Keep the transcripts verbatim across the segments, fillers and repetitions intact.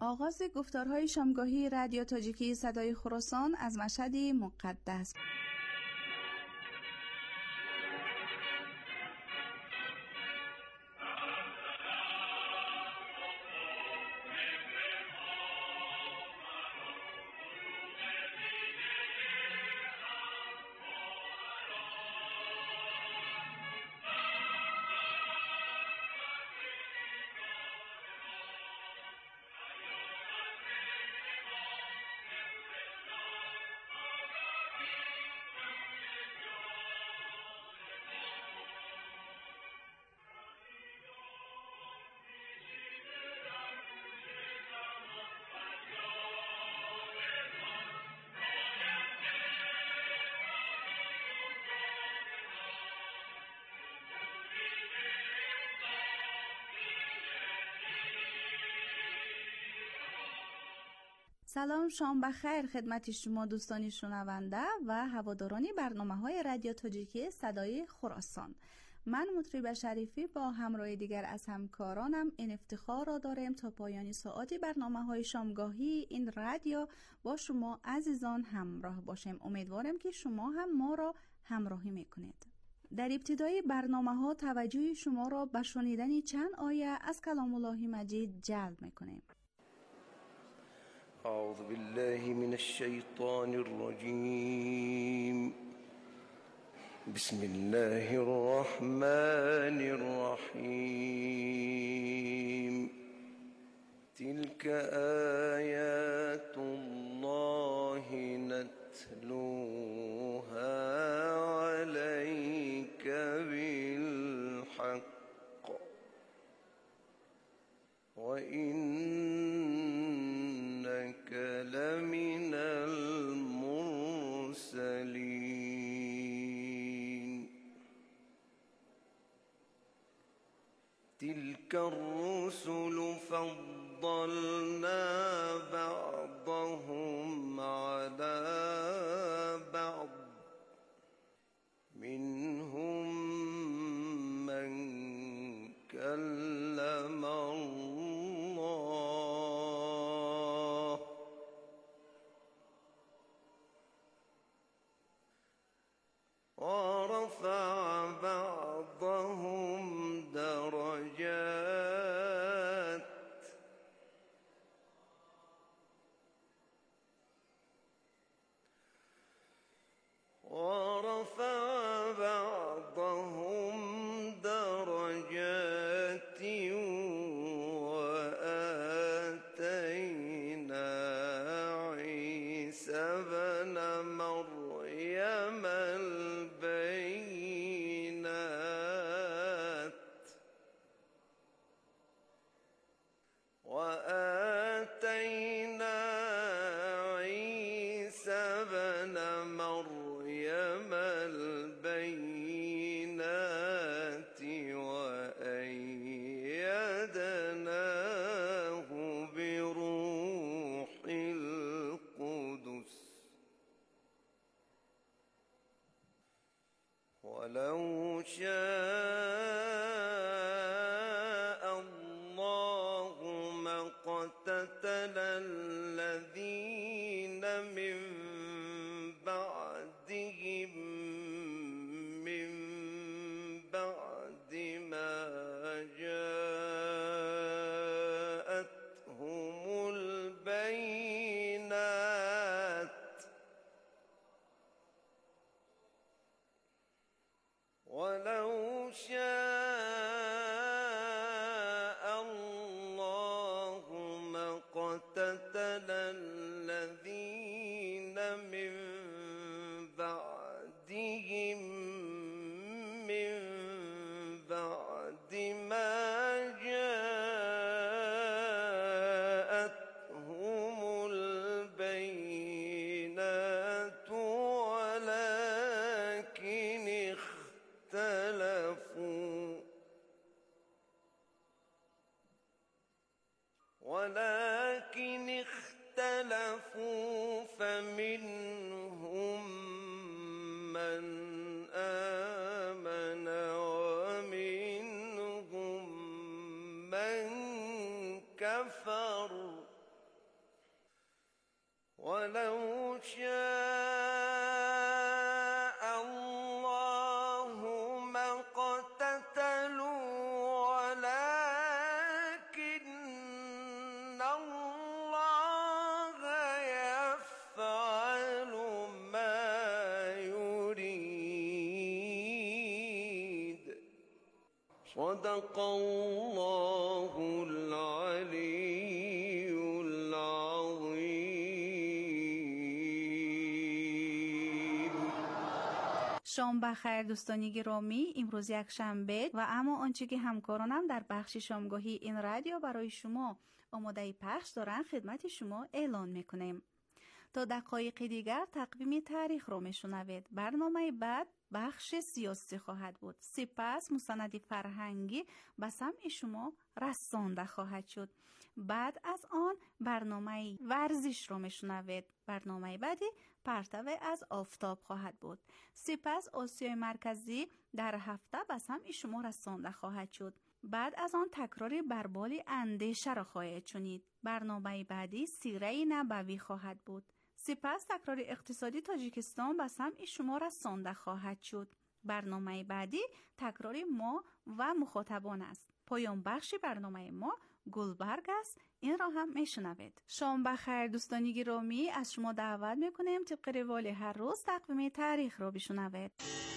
آغاز گفتارهای شامگاهی رادیو تاجیکی صدای خراسان از مشهد مقدس. سلام، شام بخیر خدمت شما دوستان شنونده و هواداران برنامه‌های رادیو تاجیکی صدای خراسان. من مطرب شریفی با همراه دیگر از همکارانم این افتخار را داریم تا پایان ساعت برنامه‌های شامگاهی این رادیو با شما عزیزان همراه باشیم. امیدوارم که شما هم ما را همراهی میکنید. در ابتدای برنامه‌ها توجه شما را به شنیدن چند آیه از کلام الله مجید جلب میکنیم. أعوذ بالله من الشيطان الرجيم. بسم الله الرحمن الرحيم. تلك آيات الله نتلوها عليك بالحق وإنك لمن المرسلين. تلك الرسل فضلنا بعضهم على بعض منهم من كلم الله ورفع بعضهم درجات ورفع بعضهم درجات وآتينا عيسى ابن مريم البينات وآتينا عيسى ابن مريم البينات وأيدناه بروح القدس ولو شاء الله ما اقتتل الذين من بعدهم من بعد ما جاءتهم البينات ولو شاء الله ما اقتتل الذين من بعدهم من بعد ما جاءتهم البينات ولكن اختلفوا ولكن اختلفوا فمنهم من آمن ومنهم من كفر ولو شاء الله ما اقتتلوا ولكن الله يفعل ما يريد. صدق الله العلي العظیم. شام بخیر دوستانی گرامی، امروز یک شنبه و اما آنچه که همکارانم در بخش شامگاهی این رادیو برای شما آماده پخش دارن خدمت شما اعلان میکنیم. تا دقایق دیگر تقویم تاریخ رو میشنوید. برنامه بعد بخش سیاسی خواهد بود. سپس مستند فرهنگی به سمع شما رسانده خواهد شد. بعد از آن برنامه ورزش رو میشنوید. برنامه بعدی پرتو از آفتاب خواهد بود. سپس آسیای مرکزی در هفته به سمع شما رسانده خواهد شد. بعد از آن تکراری بربال اندیشه را خواهید شنید. برنامه بعدی سیره نبوی خواهد بود. سپس تکرار اقتصادی تاجیکستان به سمع شما رسانده خواهد شد. برنامه بعدی تکرار ما و مخاطبان است. پایان بخش برنامه ما گلبرگ است. این را هم میشنوید. شام بخیر دوستانی گرامی، از شما دعوت میکنیم طبق روال هر روز تقویم تاریخ را بشنوید.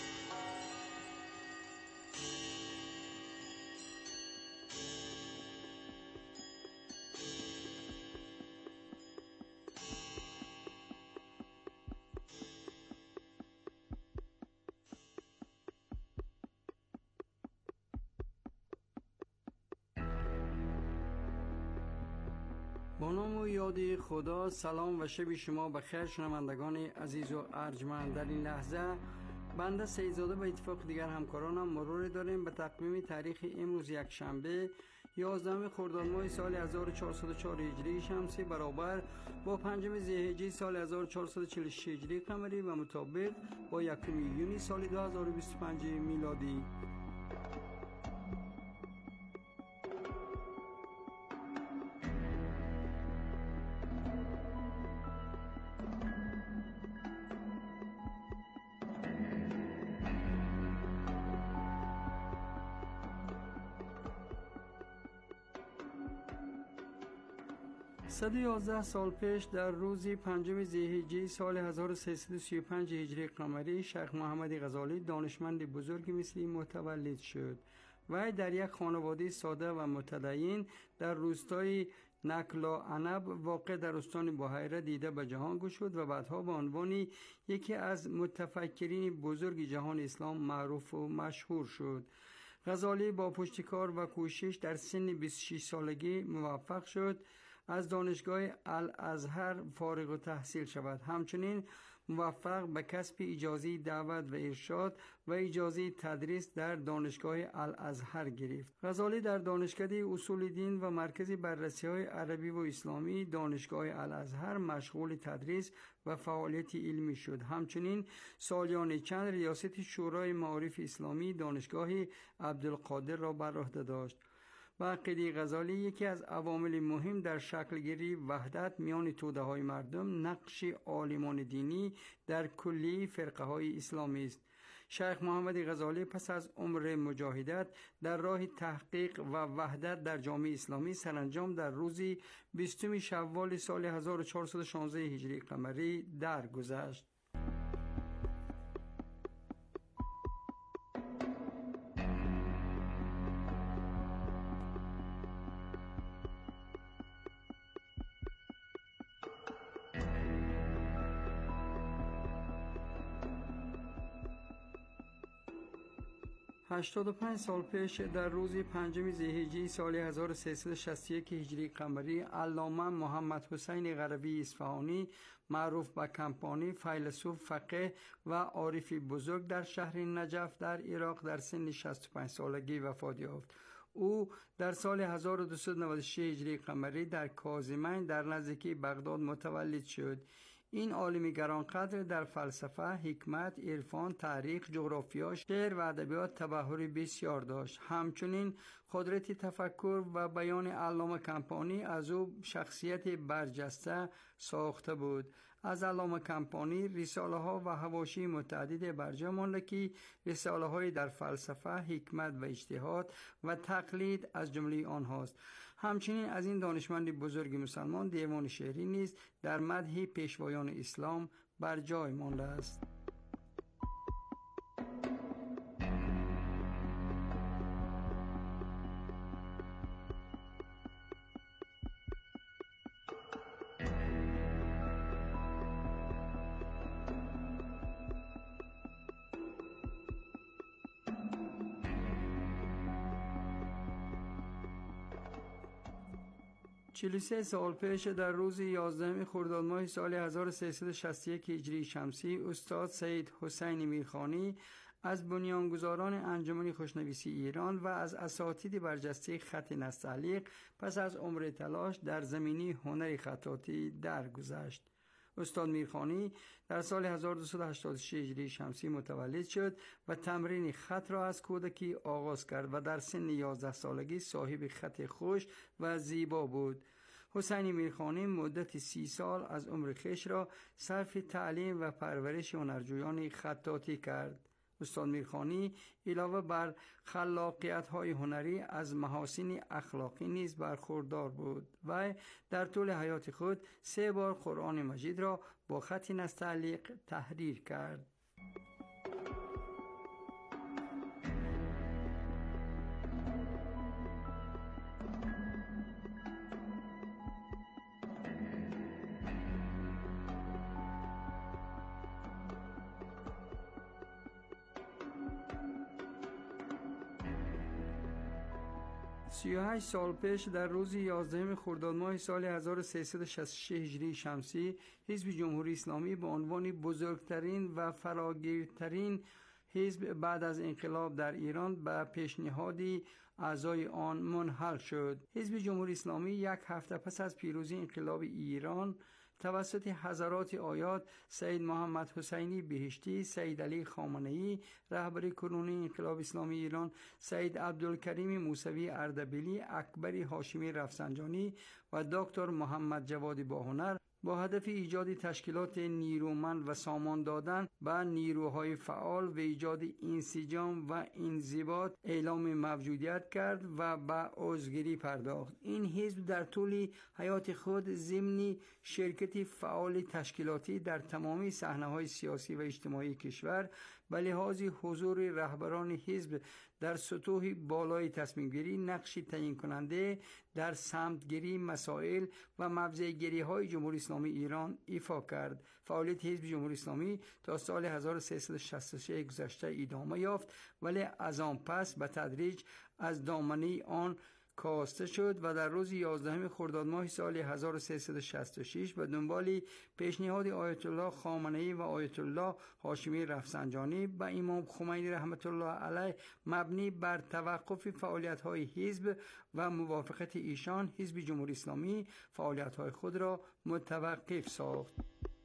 با نام و یاد خدا، سلام و شب شما بخیر شنوندگان عزیز و ارجمند. در این لحظه بنده سیدزاده و اتفاق دیگر همکارانم مرور داریم به تقویم تاریخ امروز یک شنبه یازدهم خرداد ماه سال هزار و چهارصد و چهار هجری شمسی برابر با پنجم ذی‌الحجه سال هزار و چهارصد و چهل و شش هجری قمری و مطابق با یکم یونیو سال دو هزار و بیست و پنج میلادی. صد و یازده سال پیش در روز پنجم ذی‌الحجه سال هزار و سیصد و سی و پنج هجری قمری شیخ محمد غزالی دانشمند بزرگ مصری متولد شد. وی در یک خانواده ساده و متدین در روستای نکلا عنب واقع در استان بحیره دیده به جهان گشود و بعدها به عنوان یکی از متفکرین بزرگ جهان اسلام معروف و مشهور شد. غزالی با پشتکار و کوشش در سن بیست و شش سالگی موفق شد از دانشگاه الازهر فارغ التحصیل شود. همچنین موفق به کسب اجازه دعوت و ارشاد و اجازه تدریس در دانشگاه الازهر گرفت. غزالی در دانشکده اصول دین و مرکز بررسی‌های عربی و اسلامی دانشگاه الازهر مشغول تدریس و فعالیت علمی شد. همچنین سالیان چند ریاست شورای معارف اسلامی دانشگاه عبدالقادر را بر عهده داشت. و عقیده غزالی یکی از عوامل مهم در شکلگیری وحدت میان توده‌های مردم، نقش عالمان دینی در کلی فرقه های اسلامی است. شیخ محمد غزالی پس از عمر مجاهدت در راه تحقیق و وحدت در جامعه اسلامی سرانجام در روز بیستم شوال سال هزار و چهارصد و شانزده هجری قمری درگذشت. هشتاد و پنج سال پیش در روز پنجم ذی‌الحجه سال هزار و سیصد و شصت و یک هجری قمری علامه محمد حسین غربی اصفهانی معروف به کمپانی فیلسوف، فقیه و عارف بزرگ در شهر نجف در عراق در سن شصت و پنج سالگی وفات یافت. او در سال هزار و دویست و نود و شش هجری قمری در کاظمین در نزدیکی بغداد متولد شد. این عالم گرانقدر در فلسفه، حکمت، عرفان، تاریخ، جغرافیا، شعر و ادبیات تبحری بسیار داشت. همچنین قدرت تفکر و بیان علامه کمپانی از او شخصیت برجسته ساخته بود. از علامه کمپانی رساله ها و حواشی متعدد برجا مانده که رساله های در فلسفه، حکمت و اجتهاد و تقلید از جمله آنهاست. همچنین از این دانشمند بزرگ مسلمان دیوان شعری نیز در مدح پیشوایان اسلام بر جای مانده است. چهل و سه سال پیش در روز یازدهم خرداد ماه سال هزار و سیصد و شصت و یک هجری شمسی استاد سید حسین میرخانی از بنیانگذاران انجمن خوشنویسی ایران و از اساتید برجسته خط نستعلیق پس از عمر تلاش در زمینه هنر خطاطی درگذشت. استاد میرخانی در سال هزار و دویست و هشتاد و شش هجری شمسی متولد شد و تمرین خط را از کودکی آغاز کرد و در سن یازده سالگی صاحب خط خوش و زیبا بود. حسین میرخانی مدت سی سال از عمر خویش را صرف تعلیم و پرورش هنرجویان خطاطی کرد. استاد میرخانی علاوه بر خلاقیت‌های هنری از محاسن اخلاقی نیز برخوردار بود و در طول حیات خود سه بار قرآن مجید را با خط نستعلیق تحریر کرد. سی و هشت سال پیش در روز یازدهم خرداد ماه سال هزار و سیصد و شصت و شش هجری شمسی حزب جمهوری اسلامی به عنوان بزرگترین و فراگیرترین حزب بعد از انقلاب در ایران به پیشنهادی اعضای آن منحل شد. حزب جمهوری اسلامی یک هفته پس از پیروزی انقلاب ایران توسط حضرات آیات سید محمد حسینی بهشتی، سید علی خامنه‌ای رهبر کنونی انقلاب اسلامی ایران، سید عبدالکریم موسوی اردبیلی، اکبر هاشمی رفسنجانی و دکتر محمد جواد باهنر با هدف ایجاد تشکیلات نیرومند و سامان دادن به نیروهای فعال و ایجاد انسجام و انضباط اعلام موجودیت کرد و به عضوگیری پرداخت. این حزب در طول حیات خود ضمن شرکت فعال تشکیلاتی در تمامی صحنه‌های سیاسی و اجتماعی کشور به لحاظ حضور رهبران حزب در سطوح بالای تصمیم گیری نقشی تعیین کننده در سمتگیری مسائل و موضع‌گیری های جمهوری اسلامی ایران ایفا کرد. فعالیت حزب جمهوری اسلامی تا سال هزار و سیصد و شصت و شش گذشته ادامه یافت، ولی از آن پس به تدریج از دامنه آن کاسته شد و در روز یازدهم خرداد ماه سال هزار و سیصد و شصت و شش به دنبال پیشنهاد آیت الله خامنه‌ای و آیت الله هاشمی رفسنجانی به امام خمینی رحمت الله علیه مبنی بر توقف فعالیت‌های حزب و موافقت ایشان، حزب جمهوری اسلامی فعالیت‌های خود را متوقف ساخت.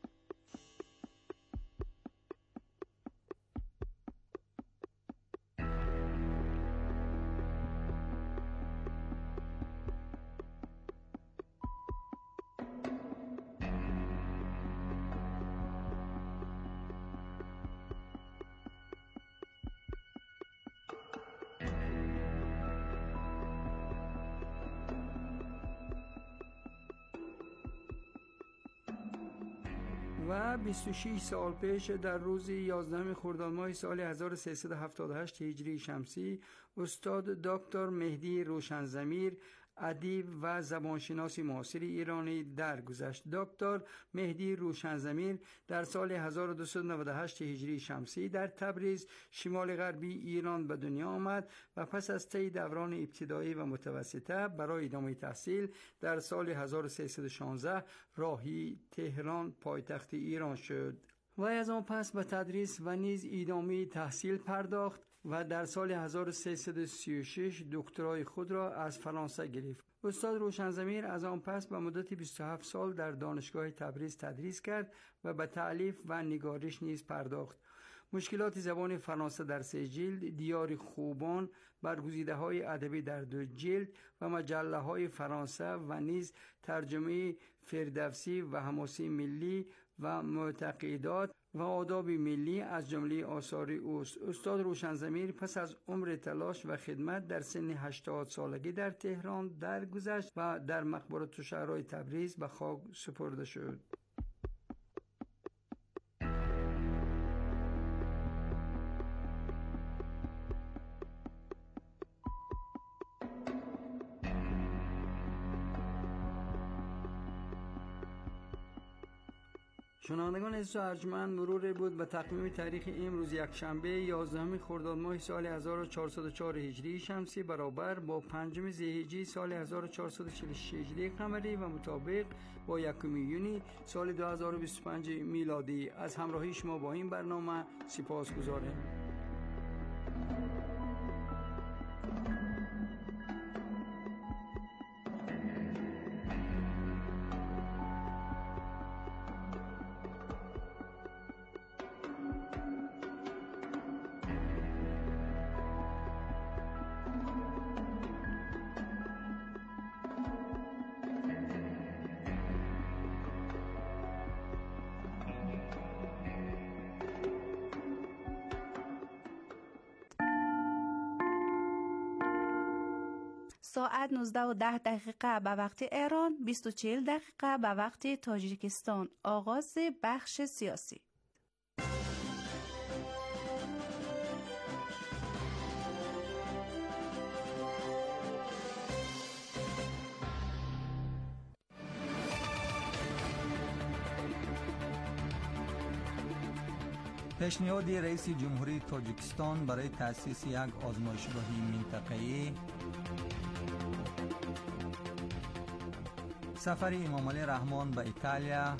و بیست و شش سال پیش در روز یازدهم خرداد ماه سال هزار و سیصد و هفتاد و هشت هجری شمسی استاد دکتر مهدی روشنضمیر ادیب و زبانشناس معاصر ایرانی درگذشت. دکتر مهدی روشنضمیر در سال هزار و دویست و نود و هشت هجری شمسی در تبریز شمال غربی ایران به دنیا آمد و پس از طی دوران ابتدایی و متوسطه برای ادامه تحصیل در سال هزار و سیصد و شانزده راهی تهران پایتخت ایران شد و از آن پس به تدریس و نیز ادامه تحصیل پرداخت و در سال هزار و سیصد و سی و شش دکترای خود را از فرانسه گرفت. استاد روشنضمیر از آن پس به مدت بیست و هفت سال در دانشگاه تبریز تدریس کرد و به تألیف و نگارش نیز پرداخت. مشکلات زبان فرانسه در سه جلد، دیار خوبان، برگزیده‌های ادبی در دو جلد و مجله‌های فرانسه و نیز ترجمه فردوسی و حماسی ملی و معتقدات و آداب ملی از جمله آثار اوست. استاد روشنضمیر پس از عمر تلاش و خدمت در سن هشتاد سالگی در تهران درگذشت و در مقبره شهرهای تبریز به خاک سپرده شد. شنوندگان عزیز و ارجمند، مرور بود به تقویم تاریخ امروز یکشنبه یازدهم خرداد ماه سال هزار و چهارصد و چهار هجری شمسی برابر با پنجم ذی‌الحجه سال هزار و چهارصد و چهل و شش هجری قمری و مطابق با یکم یونی سال دو هزار و بیست و پنج میلادی. از همراهی شما با این برنامه سپاسگزارم. ساعت نوزده و ده دقیقه به وقت ایران، بیست و چهل دقیقه به وقت تاجیکستان. آغاز بخش سیاسی. پیشنهاد رئیس جمهوری تاجیکستان برای تأسیس یک آزمایشگاهی منطقه‌ای، سفر امام علی رحمان به ایتالیا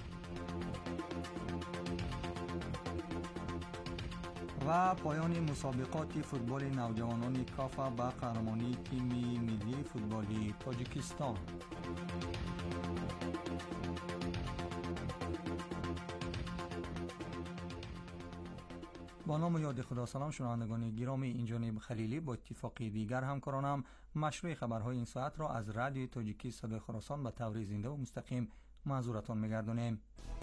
و پایان مسابقات فوتبال نوجوانان کافا با قهرمانی تیم ملی فوتبالی تاجیکستان. با نام و یاد خدا. سلام شنوندگان گرامی، این جانب خلیلی با اتفاق دیگر همکارانم مشروع خبرهای این ساعت را از رادیو تاجیکی صدای خراسان به طور زنده و مستقیم منظورتان می‌گردانیم.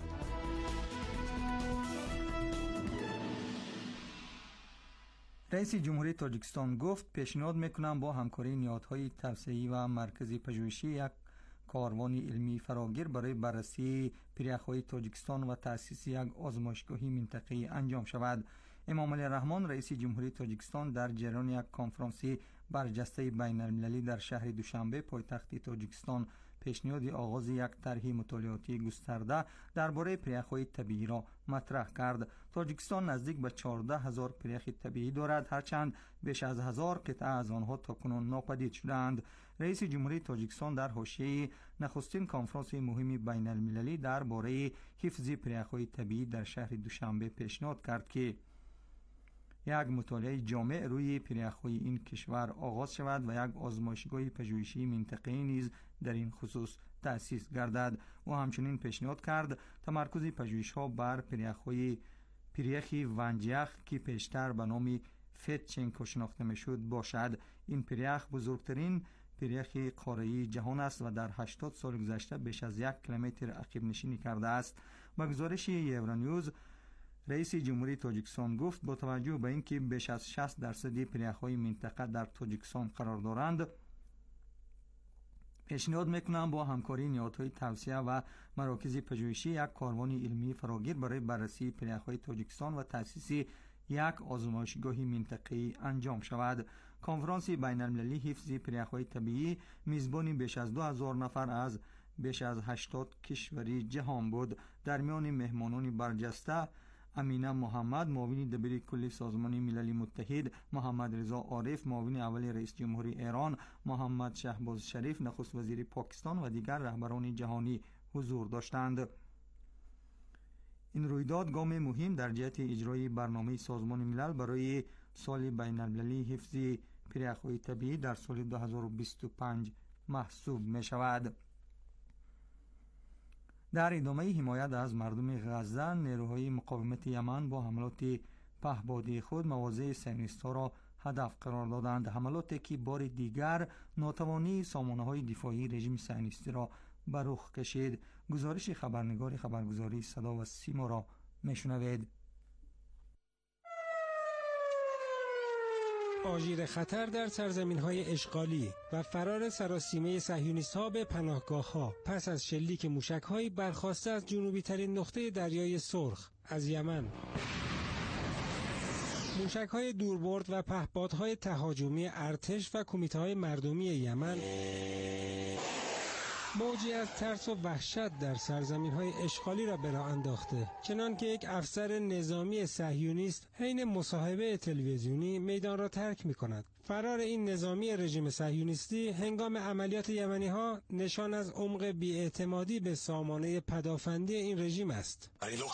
رئیس جمهوری تاجیکستان گفت پیشنهاد میکنم با همکاری نهادهای توسعه‌ای و مرکزی پژوهشی یک کاروان علمی فراگیر برای بررسی پیره‌های تاجیکستان و تأسیس یک آزمایشگاهی منطقه‌ای انجام شود. امام علی رحمان رئیس جمهوری تاجیکستان در جریان یک کنفرانسی برجسته بین المللی در شهر دوشنبه پایتخت تاجیکستان پیشنهاد آغاز یک طرح مطالعاتی گسترده درباره پیره‌های طبیعی را مطرح کرد. تاجیکستان نزدیک به چهارده هزار پیره طبیعی دارد، هرچند بیش از هزار قطعه از آنها تاکنون ناپدید شدند. رئیس جمهوری تاجیکستان در حاشیه نخستین کنفرانس مهم بین المللی درباره حفظ پیره‌های طبیعی در شهر دوشنبه پیشنهاد کرد که یک مطالعه جامع روی پیره‌های این کشور آغاز شود و یک آزمایشگاه پژوهشی منطقه‌ای نیز در این خصوص تأسیس گردد. و همچنین پیشنهاد کرد تمرکز پژوهش‌ها بر پیره‌های پیره‌ی ونجیخ که پیشتر به نام فتچنکو شناخته می‌شد باشد. این پیره‌ی بزرگترین پیره‌ی قاره‌ای جهان است و در هشتاد سال گذشته بیش از یک کیلومتر عقب نشینی کرده است. با گزارش یورونیوز رئیس جمهوری تاجیکستان گفت با توجه به اینکه بیش از شصت درصد پیره‌های منطقه در تاجیکستان قرار دارند، پیشنهاد میکنم با همکاری نهادهای توسعه و مراکز پژوهشی یک کاروان علمی فراگیر برای بررسی پیره‌های تاجیکستان و تأسیس یک آزمایشگاهی منطقه‌ای انجام شود. کنفرانس بین المللی حفظ پیره‌های طبیعی میزبانی بیش از دو هزار نفر از بیش از هشتاد کشوری جهان بود. در میان مهمانان برجسته امینه محمد معاون دبیر کل سازمان ملل متحد، محمد رضا عارف معاون اول رئیس جمهوری ایران، محمد شهباز شریف نخست وزیر پاکستان و دیگر رهبران جهانی حضور داشتند. این رویداد گام مهم در جهت اجرای برنامه سازمان ملل برای سال بین المللی حفظ پریخ‌های طبیعی در سال دو هزار و بیست و پنج محسوب می شود. در ادامه حمایت از مردم غزه، نیروهای مقاومت یمن با حملات پهپادی خود مواضع صهیونیست‌ها را هدف قرار دادند. حملاتی که بار دیگر ناتوانی سامانه‌های دفاعی رژیم صهیونیستی را به رخ کشید. گزارش خبرنگار خبرگزاری صدا و سیما را میشنوید. آژیر خطر در سرزمین‌های اشغالی و فرار سراسیمه صهیونیست‌ها به پناهگاه‌ها پس از شلیک موشک‌هایی برخاسته از جنوبی‌ترین نقطه دریای سرخ از یمن. موشک‌های دوربرد و پهپادهای تهاجمی ارتش و کمیته‌های مردمی یمن موجی از ترس و وحشت در سرزمین‌های اشغالی را به راه انداخته، چنان که یک افسر نظامی صهیونیست حین مصاحبه تلویزیونی میدان را ترک می‌کند. فرار این نظامی رژیم صهیونیستی هنگام عملیات یمنی‌ها نشان از عمق بی‌اعتمادی به سامانه پدافندی این رژیم است.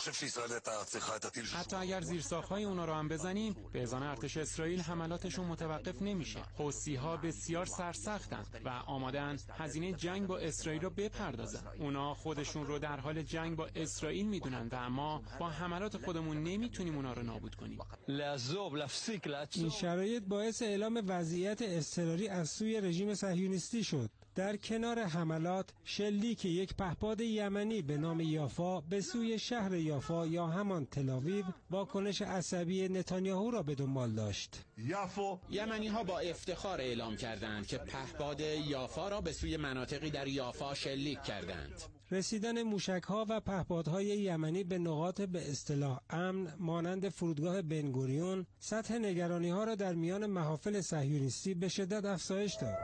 حتی اگر زیرساخت‌های اونا رو هم بزنیم، به اذن ارتش اسرائیل حملاتشون متوقف نمیشه. حوثی‌ها بسیار سرسختن و آماده‌اند هزینه جنگ با اسرائیل رو بپردازن. اونا خودشون رو در حال جنگ با اسرائیل میدونن و اما با حملات خودمون نمیتونیم اونا رو نابود کنیم. این شرایط باعث اعلام وضعیت اضطراری از سوی رژیم صهیونیستی شد. در کنار حملات، شلیک یک پهپاد یمنی به نام یافا به سوی شهر یافا یا همان تل‌آویو واکنش عصبی نتانیاهو را به دنبال داشت. یمنی ها با افتخار اعلام کردند که پهپاد یافا را به سوی مناطقی در یافا شلیک کردند. رسیدن موشک‌ها و پهپادهای یمنی به نقاط به اصطلاح امن مانند فرودگاه بنگوریون سطح نگرانی‌ها را در میان محافل صهیونیستی به شدت افزایش داد.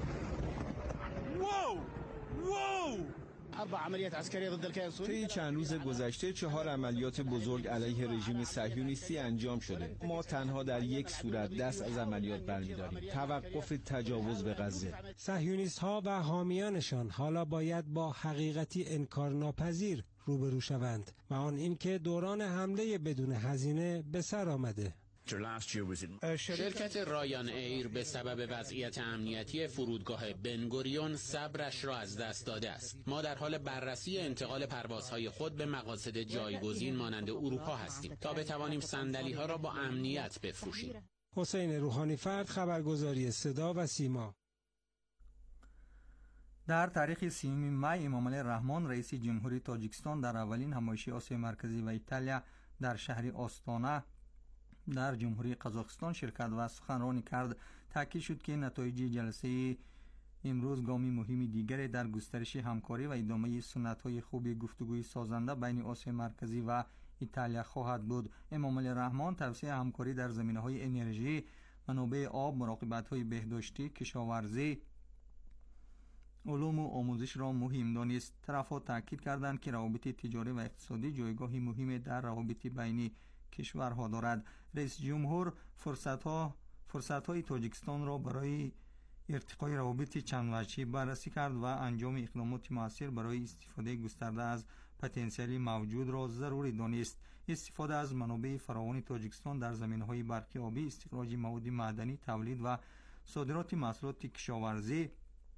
طی چند روز گذشته چهار عملیات بزرگ علیه رژیم صهیونیستی انجام شده. ما تنها در یک صورت دست از عملیات برمی‌داریم: توقف تجاوز به غزه. صهیونیست‌ها و حامیانشان حالا باید با حقیقتی انکارناپذیر روبرو شوند و آن اینکه دوران حمله بدون هزینه به سر آمده. شرکت رایان ایر به سبب وضعیت امنیتی فرودگاه بنگوریون صبرش را از دست داده است. ما در حال بررسی انتقال پروازهای خود به مقاصد جایگزین مانند اروپا هستیم تا بتوانیم صندلی‌ها را با امنیت بفروشیم. حسین روحانی فرد، خبرگزاری صدا و سیما. در تاریخ سیوم می امامعلی رحمان رئیس جمهوری تاجیکستان در اولین همایش آسیای مرکزی و ایتالیا در شهر آستانه در جمهوری قزاقستان شرکت و سخنرانی کرد. تاکید شد که نتایج جلسه امروز گامی مهمی دیگری در گسترش همکاری و ادامه سنت‌های خوب گفتگوی سازنده بین آسیای مرکزی و ایتالیا خواهد بود. امامعلی رحمان توسعه همکاری در زمینه‌های انرژی، منابع آب، مراقبت‌های بهداشتی، کشاورزی، علوم و آموزش را مهم دانست. طرف‌ها تاکید کردند که روابط تجاری و اقتصادی جایگاهی مهم در روابط بین کشورها دارد. رئیس جمهور فرصت‌ها فرصت‌های تاجیکستان را برای ارتقای روابط چند وجهی بررسی کرد و انجام اقدامات مؤثر برای استفاده گسترده از پتانسیل موجود را ضروری دانست. استفاده از منابع فراوان تاجیکستان در زمینه‌های برق آبی، استخراج مواد معدنی، تولید و صادرات محصولات کشاورزی،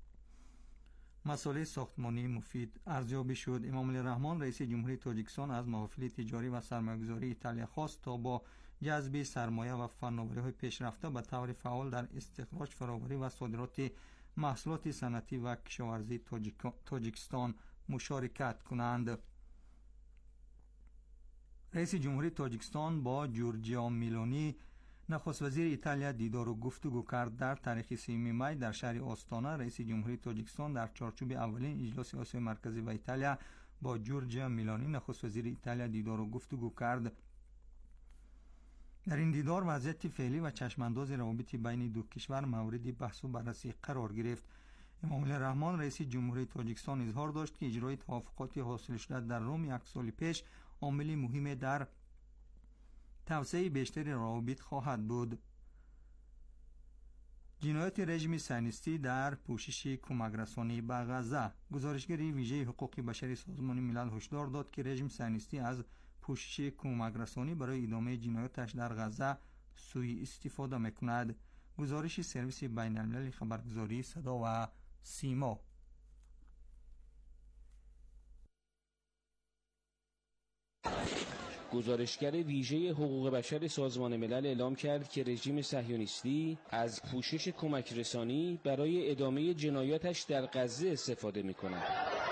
مسائل ساختمانی مفید ارزیابی شد. امامعلی رحمان رئیس جمهوری تاجیکستان از محافل تجاری و سرمایه‌گذاری ایتالیا خواست تا با جذب سرمایه و فناوری‌های پیشرفته به طور فعال در استخراج، فراوری و صادرات محصولات صنعتی و کشاورزی تاجیکستان مشارکت کنند. رئیس جمهوری تاجیکستان با جورجیا میلونی نخست وزیر ایتالیا دیدار و گفتگو کرد. در تاریخ سیوم می در شهر آستانه رئیس جمهوری تاجیکستان در چارچوب اولین اجلاس آسیای مرکزی و ایتالیا با جورجیا میلونی نخست وزیر ایتالیا دیدار و گفتگو کرد. در این دیدار وضعیت فعلی و چشمانداز روابط بین دو کشور مورد بحث و بررسی قرار گرفت. امامعلی رحمان رئیس جمهوری تاجیکستان اظهار داشت که اجرای توافقات حاصل شده در روم یک سال پیش عامل مهم در توسعه بیشتر روابط خواهد بود. جنایات رژیم صهیونیستی در پوشش کمک رسانی به غزه. گزارشگری ویژه حقوق بشری سازمان ملل هشدار داد که رژیم صهیونیستی از پوشش کمک رسانی برای ادامه جنایاتش در غزه سوء استفاده میکند. گزارش سرویس بین المللی خبرگزاری صدا و سیما. گزارشگر ویژه حقوق بشر سازمان ملل اعلام کرد که رژیم صهیونیستی از پوشش کمک رسانی برای ادامه جنایاتش در غزه استفاده می‌کند.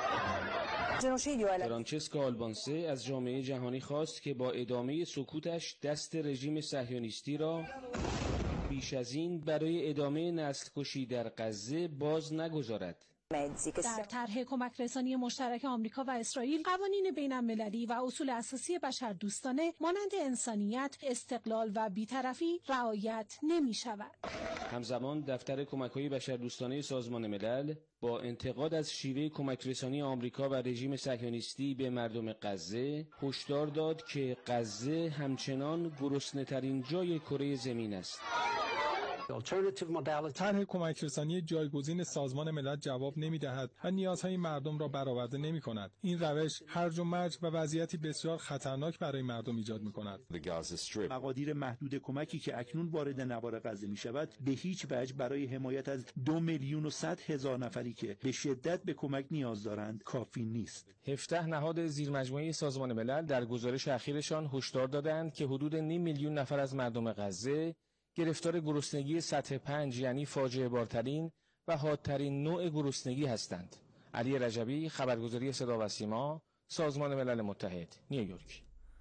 فرانچسکا آلبانسه از جامعه جهانی خواست که با ادامه سکوتش دست رژیم صهیونیستی را بیش از این برای ادامه نسل‌کشی در غزه باز نگذارد. در طرح کمک رسانی مشترک آمریکا و اسرائیل قوانین بین المللی و اصول اساسی بشردوستانه مانند انسانیت، استقلال و بی‌طرفی رعایت نمی‌شود. همزمان دفتر کمک‌های بشردوستانه سازمان ملل با انتقاد از شیوه کمک رسانی آمریکا و رژیم صهیونیستی به مردم غزه هشدار داد که غزه همچنان گرسنه‌ترین جای کره زمین است. طرح کمک رسانی جایگزین سازمان ملل جواب نمی‌دهد و نیازهای مردم را برآورده نمی‌کند. این روش هرج و مرج و وضعیتی بسیار خطرناک برای مردم ایجاد می‌کند. مقادیر محدود کمکی که اکنون وارد نوار غزه می‌شود به هیچ وجه برای حمایت از دو میلیون و صد هزار نفری که به شدت به کمک نیاز دارند کافی نیست. هفده نهاد زیرمجموعه سازمان ملل در گزارش اخیرشان هشدار دادند که حدود نیم میلیون نفر از مردم غزه گرفتار گرسنگی سطح پنج یعنی فاجعه بارترین و حادترین نوع گرسنگی هستند. علی رجبی، خبرگزاری صدا و سیما، سازمان ملل متحد، نیویورک.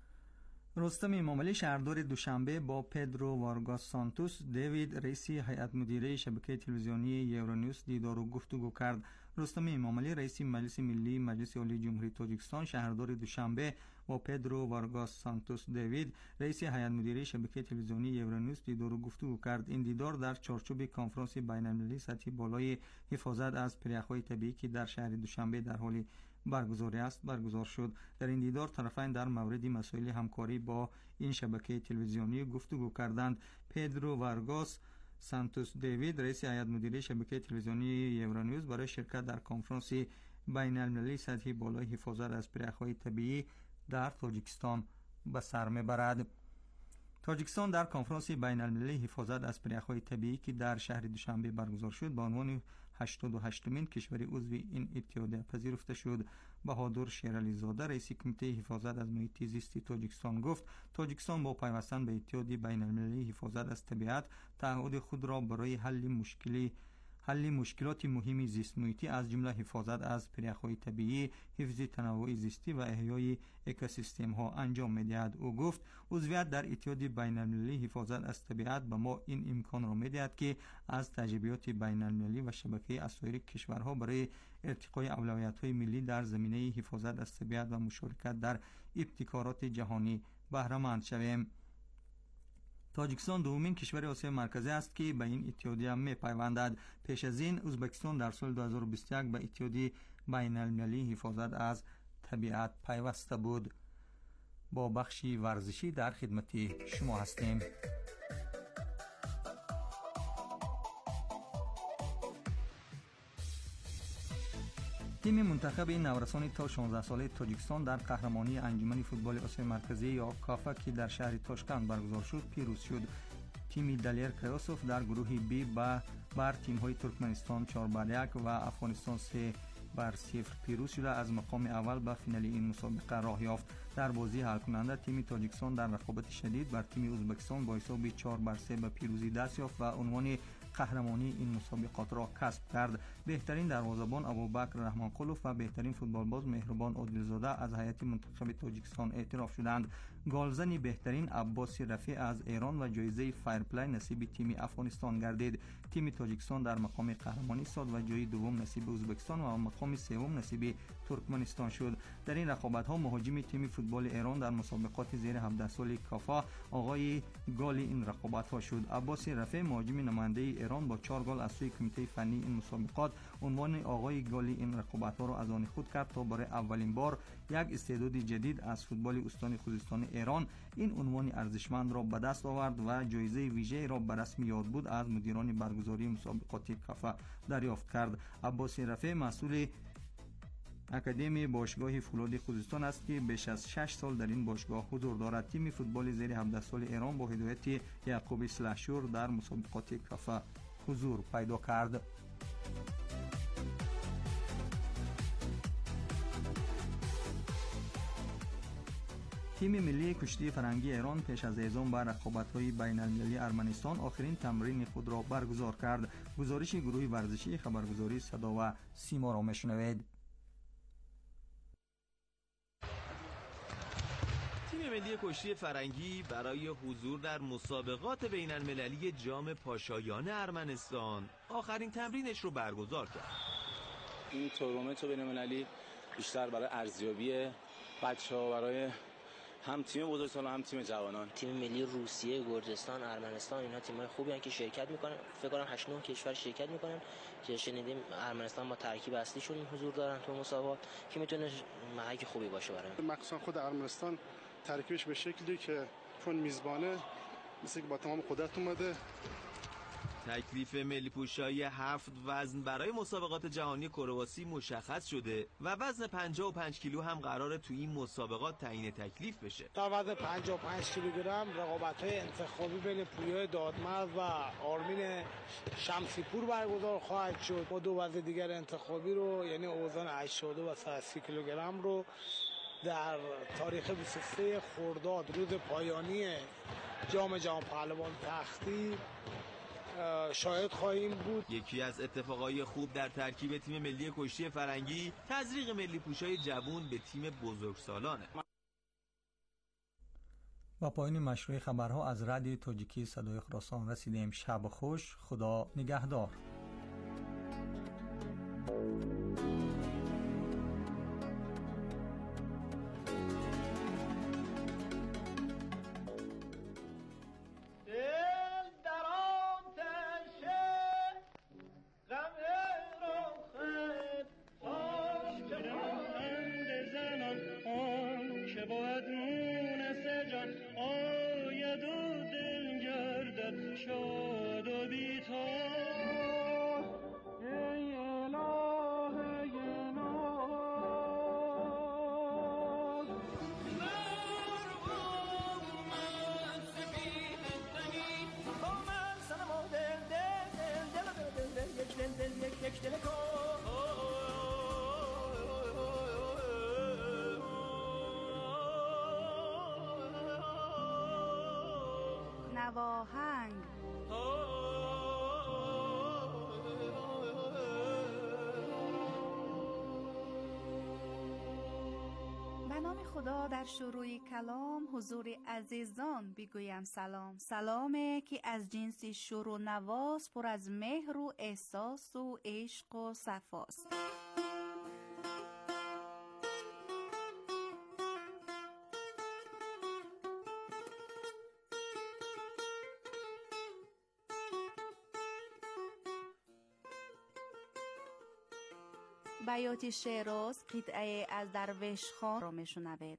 رستم امامعلی شهردار دوشنبه با پدرو وارگاس سانتوس دیوید رئیس هیئت مدیره شبکه تلویزیونی یورونیوس دیدار و گفتگو کرد. رستم امامعلی رئیس مجلس ملی مجلس عالی جمهوری تاجیکستان شهردار دوشنبه با پدرو وارگاس سانتوس دیوید رئیس هیئت مدیره شبکه تلویزیونی یورونیوس دیدار و گفتگو کرد. این دیدار در چارچوب کنفرانس بین المللی سطحی بالای حفاظت از پریخ‌های طبیعی که در شهر دوشنبه در حال برگزاری است برگزار شد. در این دیدار طرفین در مورد مسائل همکاری با این شبکه تلویزیونی گفتگو کردند. پدرو وارگاس سانتوس دیوید رئیس هیئت مدیره شبکه تلویزیونی یورونیوس برای شرکت در کنفرانس بین المللی سطحی بالای حفاظت از پریخ‌های طبیعی در تاجیکستان به سر میبرد. تاجیکستان در کنفرانس بین المللی حفاظت از پریخ‌های طبیعی که در شهر دوشنبه برگزار شد با عنوان هشتاد و هشتمین کشور عضو این اتحادیه پذیرفته شد. بهادر شیرعلی زاده رئیس کمیته حفاظت از محیط زیست تاجیکستان گفت تاجیکستان با پیوستن به اتحاد بین المللی حفاظت از طبیعت تعهد خود را برای حل مشکلی حل مشکلات مهم زیست محیطی از جمله حفاظت از پریخ‌های طبیعی، حفظ تنوع زیستی و احیای اکوسیستم‌ها انجام می‌دهد. او گفت عضویت در اتحاد بین‌المللی حفاظت از طبیعت به ما این امکان را می‌دهد که از تجربیات بین‌المللی و شبکه اسایر کشورها برای ارتقای اولویت‌های ملی در زمینه حفاظت از طبیعت و مشارکت در ابتکارات جهانی بهره مند شویم. تاجیکستان دومین کشور آسیای مرکزی است که به این اتحادیه می‌پیوندد. پیش از این ازبکستان در سال دو هزار و بیست و یک به اتحادیه بین‌المللی حفاظت از طبیعت پیوسته بود. با بخشی ورزشی در خدمت شما هستیم. تیم منتخب نورسان تا شانزده ساله تاجیکستان در قهرمانی انجمن فوتبال آسیای مرکزی یا کافا که در شهر تاشکند برگزار شد پیروز شد. تیم دلیر کراسوف در گروه بی با بر تیم‌های ترکمنستان چهار بر یک و افغانستان سه بر صفر پیروز شده از مقام اول به فینال این مسابقه راه یافت. در بازی حل کننده تیم تاجیکستان در رقابت شدید بر تیم ازبکستان با حساب چهار بر سه به پیروزی دست یافت و عنوان قهرمانی این مسابقات را کسب کرد. بهترین دروازه‌بان ابوبکر رحمانقلوف و بهترین فوتبالباز مهربان عادلزاده از هیئت منتخب تاجیکستان اعتراف شدند. گلزن بهترین عباس رفیع از ایران و جایزه فایر پلی نصیب تیم افغانستان گردید. تیم تاجیکستان در مقام قهرمانی ساد و جای دوم نصیب ازبکستان و مقام سوم نصیب ترکمنستان شد. در این رقابت‌ها مهاجم تیم فوتبال ایران در مسابقات زیر هفده ساله کافا آقای گل این رقابت‌ها شد. عباس رفیع مهاجم نماینده ایران با چهار گل از سوی کمیته فنی این مسابقات عنوان آقای گل این رقابت‌ها را از آن خود کرد تا برای اولین بار یک استعداد جدید از فوتبال استان خوزستان ایران این عنوان ارزشمند را به دست آورد و جایزه ویژه را به رسم یاد بود از مدیران برگزاری مسابقات کافا دریافت کرد. عباس رفیع مسئول اکادمی باشگاه فولاد خوزستان است که بیش از شش سال در این باشگاه حضور دارد. تیم فوتبال زیر هفده سال ایران با هدایت یعقوب سلحشور در مسابقات کافه حضور پیدا کرد. تیم ملی کشتی فرنگی ایران پیش از اعزام به رقابت‌های بین‌المللی ارمنستان آخرین تمرین خود را برگزار کرد. گزارش گروه ورزشی خبرگزاری صدا و سیما را میشنوید. تیم ملی کشتی فرنگی برای حضور در مسابقات بین‌المللی جام پاشایان ارمنستان آخرین تمرینش رو برگزار کرد. این تورنمنت بین‌المللی بیشتر برای ارزیابی بچه‌ها، برای هم تیم بزرگسالان هم تیم جوانان. تیم ملی روسیه، گرجستان، ارمنستان اینا تیم‌های خوبی هستن که شرکت میکنن. فکر کنم هشت نه کشور شرکت میکنن که شنیدیم ارمنستان با ترکیب اصلیشون حضور دارن تو مسابقات که میتونه محک خوبی باشه برای مخصوصا خود ارمنستان ترکیبش به شکلی که چون میزبانه مثل که با تمام قدرت اومده. تکلیف ملی پوشایی هفت وزن برای مسابقات جهانی کرواسی مشخص شده و وزن پنجاه و پنج کیلو هم قراره تو این مسابقات تعیین تکلیف بشه. در وزن پنجاه و پنج کیلوگرم رقابت‌های انتخابی بین پویای دادمرز و آرمین شمسیپور برگزار خواهد شد. ما دو وزن دیگر انتخابی رو یعنی اوزان هشتاد و دو و صد و سی کیلوگرم رو در تاریخ بیست و سه خرداد روز پایانی جام جهان پهلوان تختی شاهد خواهیم بود. یکی از اتفاقای خوب در ترکیب تیم ملی کشتی فرنگی تزریق ملی پوشای جوان به تیم بزرگسالانه. و پایین مشروع خبرها از رادیو تاجیکی صدای خراسان رسیدیم. شب خوش، خدا نگهدار. نواهنگ به نام خدا. در شروع کلام حضور عزیزان بگویم سلام. سلامی که از جنس شور و نواست، پر از مهر و احساس و عشق و صفاست. بیات شعراز قطعه از درویش خان را میشنوید.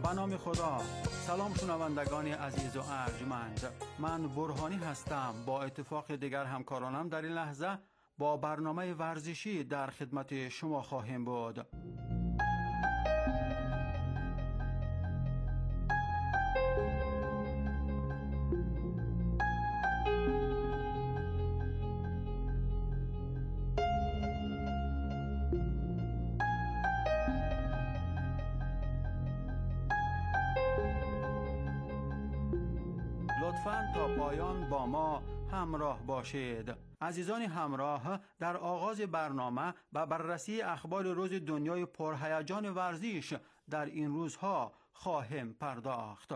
به نام خدا. سلام شنوندگان عزیز و ارجمند، من برهانی هستم. با اتفاق دیگر همکارانم در این لحظه با برنامه ورزشی در خدمت شما خواهیم بود. لطفاً تا پایان با ما همراه باشید. عزیزان همراه، در آغاز برنامه و بررسی اخبار روز دنیای پرهیجان ورزش در این روزها خواهیم پرداخت.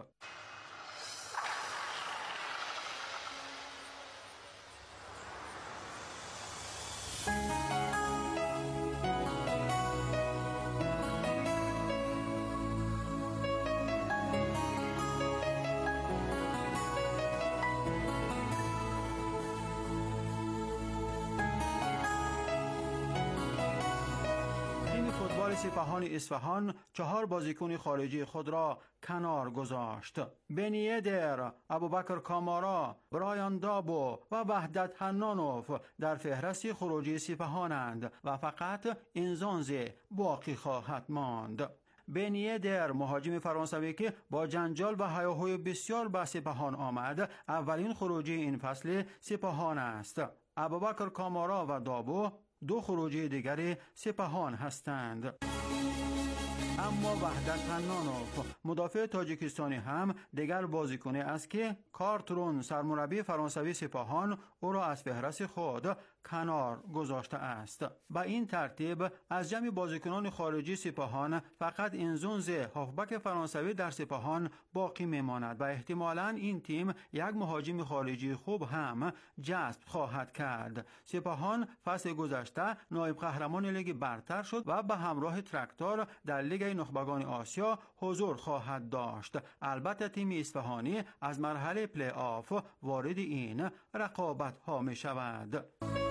سپاهان اصفهان چهار بازیکن خارجی خود را کنار گذاشت. بنی ادر، ابوبکر کامارا، برایان دابو و وحدت حنانوف در فهرست خروجی سپاهانند و فقط اینزونزه باقی خواهد ماند. بنی ادر، مهاجم فرانسوی که با جنجال و هیاهوی بسیار به سپاهان آمد، اولین خروجی این فصل سپاهان است. ابوبکر کامارا و دابو دو خروجی دیگر سپاهان هستند. اما وحدت حنانوف، مدافع تاجیکستانی هم دیگر بازیکنی است که کارترون، سرمربی فرانسوی سپاهان، او را از فهرست خود کنار گذاشته است. با این ترتیب از جمع بازیکنان خارجی سپاهان فقط اینزونزه، هافبک فرانسوی در سپاهان باقی میماند و احتمالاً این تیم یک مهاجم خارجی خوب هم جذب خواهد کرد. سپاهان فصل گذشته نایب قهرمان لیگ برتر شد و به همراه تراکتور در لیگ نخبگان آسیا حضور خواهد داشت. البته تیم اصفهانی از مرحله پلی آف وارد این رقابت ها می شود.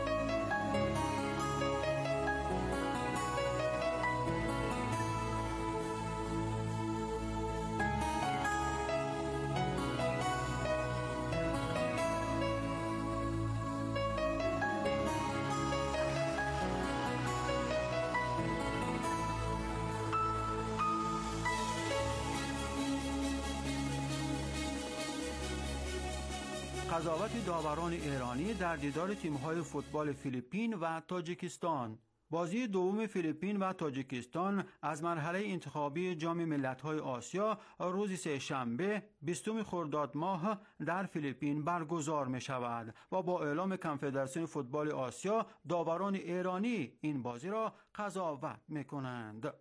قضاوت داوران ایرانی در دیدار تیم‌های فوتبال فیلیپین و تاجیکستان. بازی دوم فیلیپین و تاجیکستان از مرحله انتخابی جام ملت‌های آسیا روز سه شنبه بیستم خرداد ماه در فیلیپین برگزار می‌شود و با اعلام کنفدراسیون فوتبال آسیا داوران ایرانی این بازی را قضاوت می‌کنند.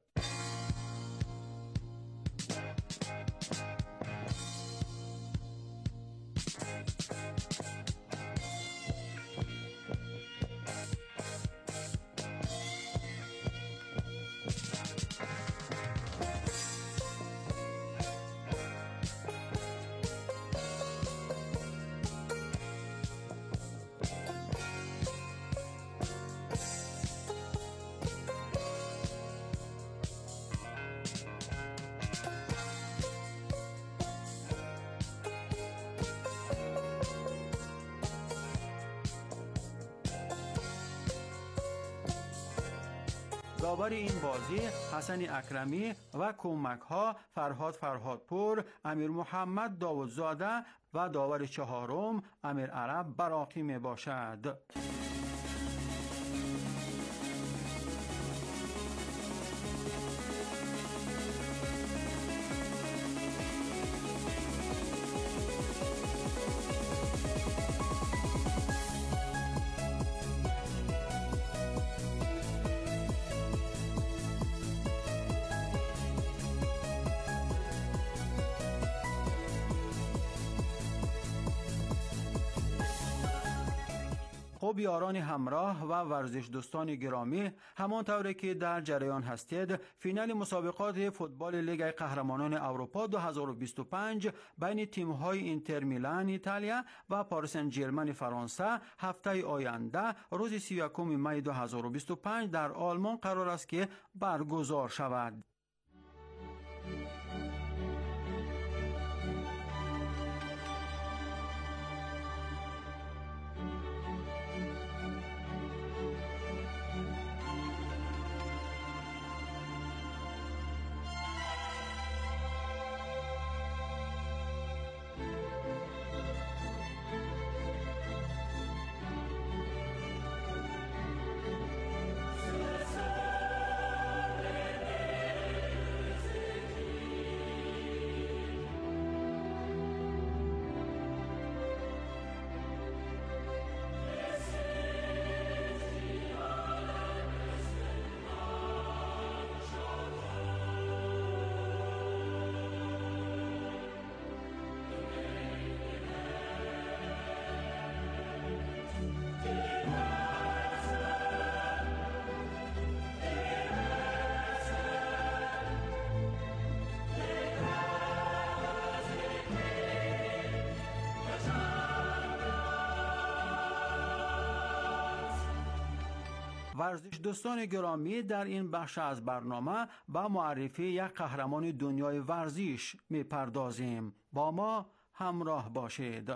داور این بازی حسن اکرمی و کمک ها فرهاد فرهادپور، امیر محمد داودزاده و داور چهارم امیر عرب براقی می باشد. خب یاران همراه و ورزش دوستان گرامی، همانطوری که در جریان هستید، فینال مسابقات فوتبال لیگ قهرمانان اروپا دو هزار و بیست و پنج بین تیم‌های اینتر میلان ایتالیا و پاریس سن ژرمن فرانسه هفته آینده روز سی و یکم می دو هزار و بیست و پنج در آلمان قرار است که برگزار شود. ورزش دوستان گرامی، در این بخش از برنامه با معرفی یک قهرمان دنیای ورزش میپردازیم. با ما همراه باشید.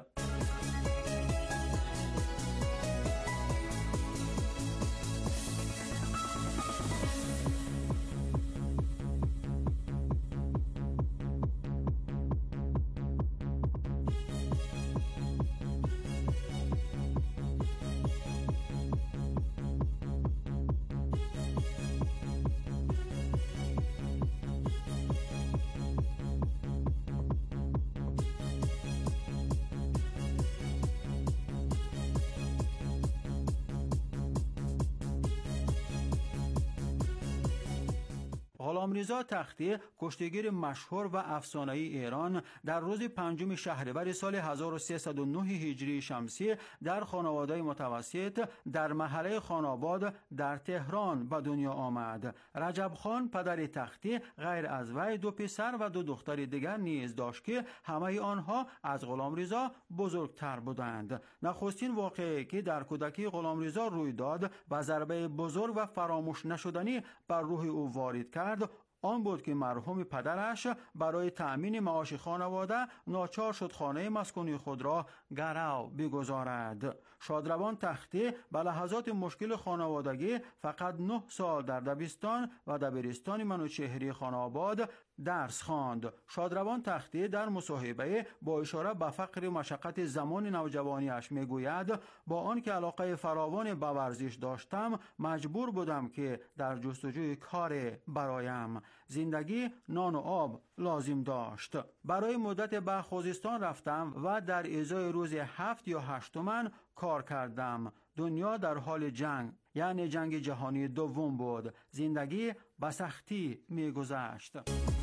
غلامرضا تختی، کشتیگیر مشهور و افسانه‌ای ایران، در روز پنجم شهریور سال هزار و سیصد و نه هجری شمسی در خانواده متوسط در محله خاناباد در تهران به دنیا آمد. رجب خان پدر تختی غیر از وی دو پسر و دو دختر دیگر نیز داشت که همه آنها از غلامرضا بزرگتر بودند. نخستین واقعی که در کودکی غلامرضا روی داد و ضربه بزرگ و فراموش نشدنی بر روح او وارد کرد آن بود که مرحوم پدرش برای تأمین معاش خانواده ناچار شد خانه مسکونی خود را گرو بگذارد. شادروان تختی به لحظات مشکل خانوادگی فقط نه سال در دبستان و دبیرستان منوچهری خاناباد درس خواند. شادروان تختی در مصاحبه با اشاره به فقر مشقت زمان نوجوانیش میگوید با آنکه علاقه فراوان به ورزش داشتم مجبور بودم که در جستجوی کار برایم. زندگی نان و آب لازم داشت. برای مدت به خوزستان رفتم و در ازای روز هفت یا هشت تومن کار کردم. دنیا در حال جنگ، یعنی جنگ جهانی دوم بود. زندگی به سختی میگذشت.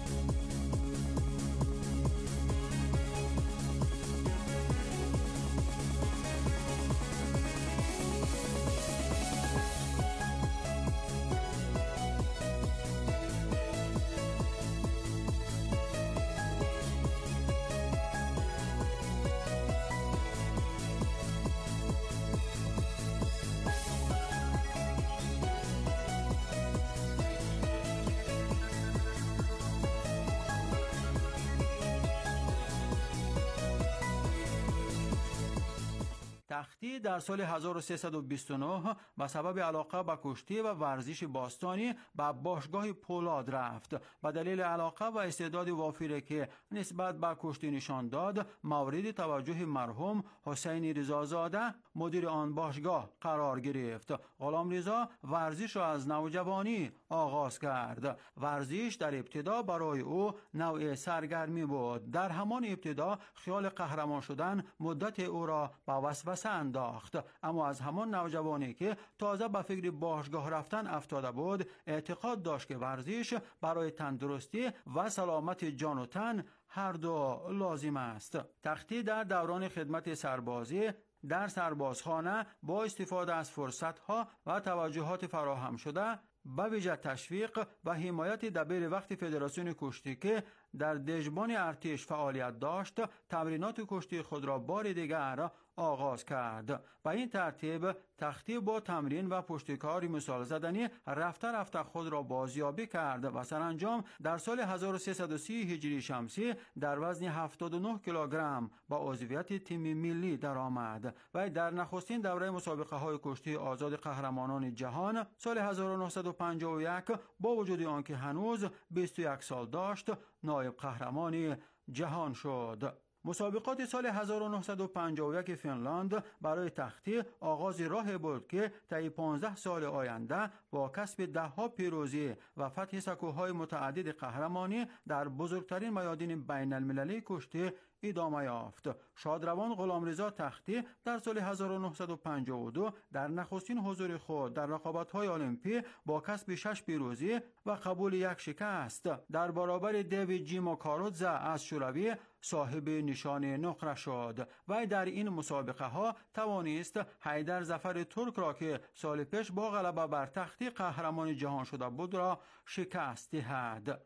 تختی در سال هزار و سیصد و بیست و نه به سبب علاقه به کشتی و ورزش باستانی به باشگاه پولاد رفت. به دلیل علاقه و استعداد وافری که نسبت به کشتی نشان داد، مورد توجه مرحوم حسین رضازاده مدیر آن باشگاه قرار گرفت. غلامرضا ورزش را از نوجوانی آغاز کرد. ورزش در ابتدا برای او نوع سرگرمی بود. در همان ابتدا خیال قهرمان شدن مدت او را به وسوسه انداخت، اما از همان نوجوانی که تازه به فکر باشگاه رفتن افتاده بود اعتقاد داشت که ورزش برای تندرستی و سلامت جان و تن هر دو لازم است. تختی در دوران خدمت سربازی در سربازخانه با استفاده از فرصتها و توجهات فراهم شده به ویژه تشویق و حمایت دبیر وقت فدراسیون کشتی که در دژبان ارتش فعالیت داشت، تمرینات کشتی خود را بار دیگر آغاز کرد. و این ترتیب تختی با تمرین و پشتکار مثال زدنی رفته رفته خود را بازیابی کرد و سرانجام در سال هزار و سیصد و سی هجری شمسی در وزن هفتاد و نه کیلوگرم با عضویت تیم ملی درآمد و در نخستین دوره مسابقه های کشتی آزاد قهرمانان جهان سال هزار و نهصد و پنجاه و یک با وجود آنکه هنوز بیست و یک سال داشت نایب قهرمان جهان شد. مسابقات سال هزار و نهصد و پنجاه و یک فنلاند برای تختی آغاز راه بود که طی پانزده سال آینده با کسب دهها پیروزی و فتح سکوهای متعدد قهرمانی در بزرگترین میادین بین المللی کشتی ادامه یافت. شادروان غلامرضا تختی در سال هزار و نهصد و پنجاه و دو در نخستین حضور خود در رقابت‌های المپی با کسب شش پیروزی و قبول یک شکست در برابر دیوید جیمو کاروتزا از شوروی صاحب نشان نقره شد و در این مسابقه ها توانست حیدر ظفر ترک را که سال پیش با غلبه بر تختی قهرمان جهان شده بود را شکست دهد.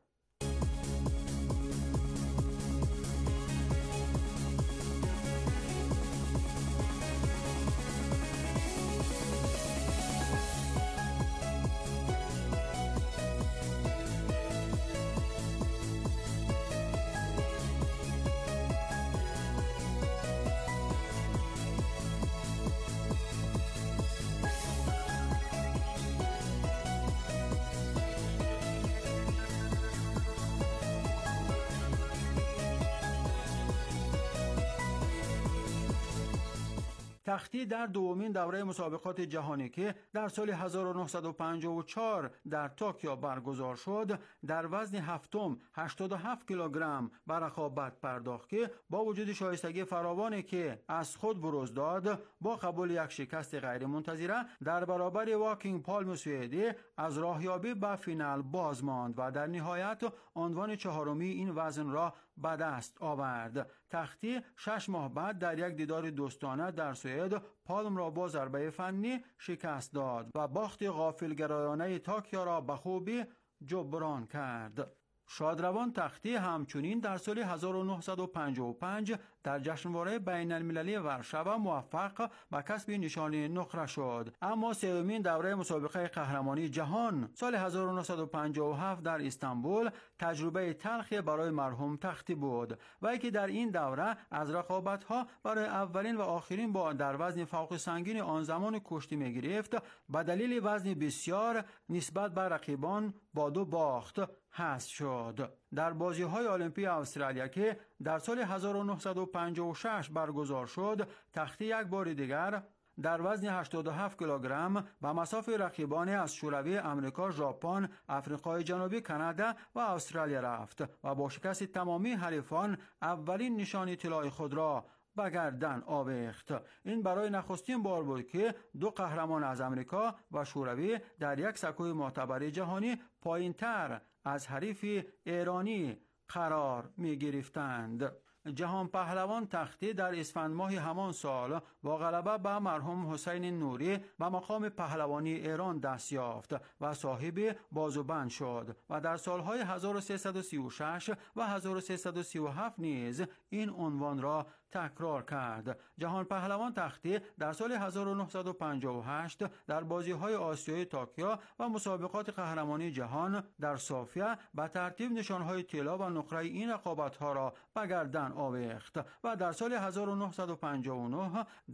تختی در دومین دوره مسابقات جهانی که در سال هزار و نهصد و پنجاه و چهار در توکیو برگزار شد در وزن هفتم هشتاد و هفت کیلوگرم به رقابت پرداخت که با وجود شایستگی فراوانی که از خود بروز داد با قبول یک شکست غیر منتظره در برابر واکینگ پالم سوئدی از راهیابی به فینال باز ماند و در نهایت عنوان چهارمی این وزن را به دست آورد. تختی شش ماه بعد در یک دیدار دوستانه در سوئد پالم را با ضربه فنی شکست داد و باخت غافلگرایانه توکیو را به خوبی جبران کرد. شادروان تختی همچنین در سال هزار و نهصد و پنجاه و پنج در جشنواره بین المللی ورشو موفق به کسب نشان نقره شد، اما سومین دوره مسابقه قهرمانی جهان سال هزار و نهصد و پنجاه و هفت در استانبول تجربه تلخی برای مرحوم تختی بود و که در این دوره از رقابت‌ها برای اولین و آخرین بار در وزن فوق سنگین آن زمان کشتی می‌گرفت به دلیل وزن بسیار نسبت به رقیبان با دو باخت حذف شد. در بازی‌های المپی استرالیا که در سال هزار و نهصد و پنجاه و شش برگزار شد تختی یک بار دیگر در وزن هشتاد و هفت کیلوگرم به مسافه رقیبان از شوروی، آمریکا، ژاپن، آفریقای جنوبی، کانادا و استرالیا رفت و با شکست تمامی حریفان اولین نشان طلای خود را به گردن آویخت. این برای نخستین بار بود که دو قهرمان از آمریکا و شوروی در یک سکوی معتبر جهانی پایین‌تر از حریف ایرانی قرار می گرفتند. جهان پهلوان تختی در اسفند ماه همان سال با غلبه به مرحوم حسین نوری به مقام پهلوانی ایران دست یافت و صاحب بازوبند شد و در سالهای هزار و سیصد و سی و شش و هزار و سیصد و سی و هفت نیز این عنوان را تکرار کرد. جهان پهلوان تختی در سال هزار و نهصد و پنجاه و هشت در بازی‌های آسیایی توکیو و مسابقات قهرمانی جهان در صوفیا به ترتیب نشانهای طلا و نقره این رقابت‌ها را به گردن آویخت و در سال هزار و نهصد و پنجاه و نه